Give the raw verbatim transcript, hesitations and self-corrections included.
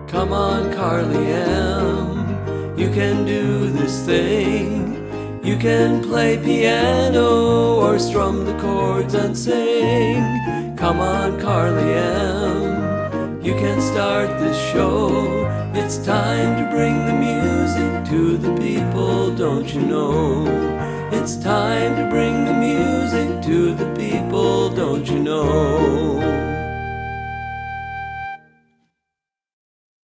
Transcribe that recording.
Come on, Carly M., you can do this thing. You can play piano or strum the chords and sing. Come on, Carly M., you can start this show. It's time to bring the music to the people, don't you know? It's time to bring the music to the people, don't you know?